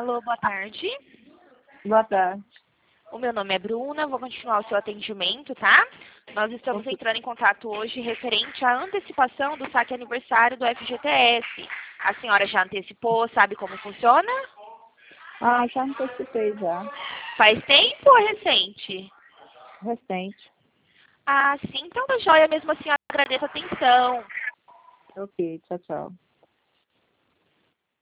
Alô, boa tarde. Boa tarde. O meu nome é Bruna, vou continuar o seu atendimento, tá? Nós estamos entrando em contato hoje referente à antecipação do saque aniversário do FGTS. A senhora já antecipou, sabe como funciona? Ah, já antecipei já. Faz tempo ou é recente? Recente. Ah, sim, então tá joia mesmo assim, eu agradeço a atenção. Ok, tchau, tchau.